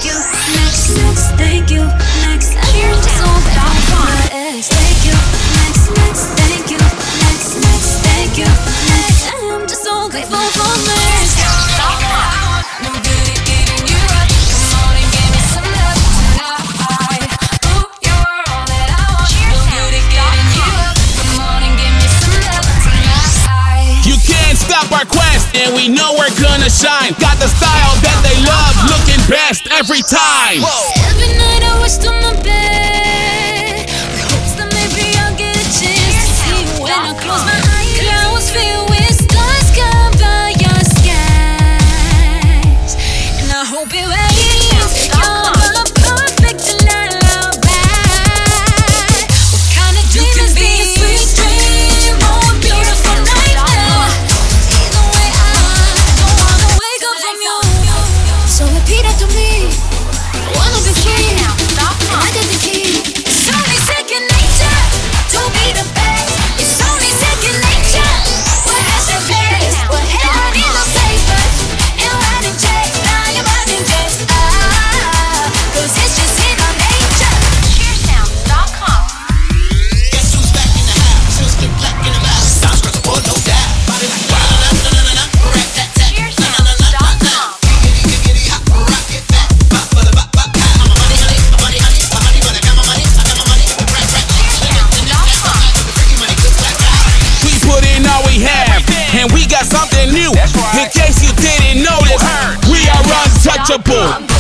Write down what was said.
thank you. Next, thank you. Next, I'm just so bad for my ex. Thank you. Next, thank you. Next, thank you. Next, I'm just so grateful for me. No good at giving you up. Come on and give me some love tonight. Ooh, you're all that I want. No good at giving you up. Come on and give me some love tonight. You can't stop our quest, and we know we're gonna shine. Got the style that they love, looking best every time. Every night I wish to my bed, hopes that maybe I'll get a chance to see you when I close my eyes. Clouds filled with stars cover your skies, and I hope it rains. You're a perfect tonight, alright. What kind of dream is be a sweet dream or a beautiful nightmare? Either way, I don't wanna wake up from you. So repeat after me. Wanna be free, I did the key. It's only second nature to be the best. It's only second nature. What has to face? What happened in the papers and writing checks? Now you're writing checks. Cause it's just in our nature. Cheersounds.com. Guess who's back in the house? Mr. Black in the house. Sounds great, boy, no doubt. Body like na-na-na-na-na-na. Rat-tat-tat. Cheersounds.com. Giggity hop, rock it back. Bop, bop, bop, bop. I'm a money, honey. My money, honey. My honey, when I got my money. I got my money. Rat, rat. Cheersounds.com. Freaky money, good black guy. We put in all we have, and we got something new. In case you didn't notice, we are untouchable.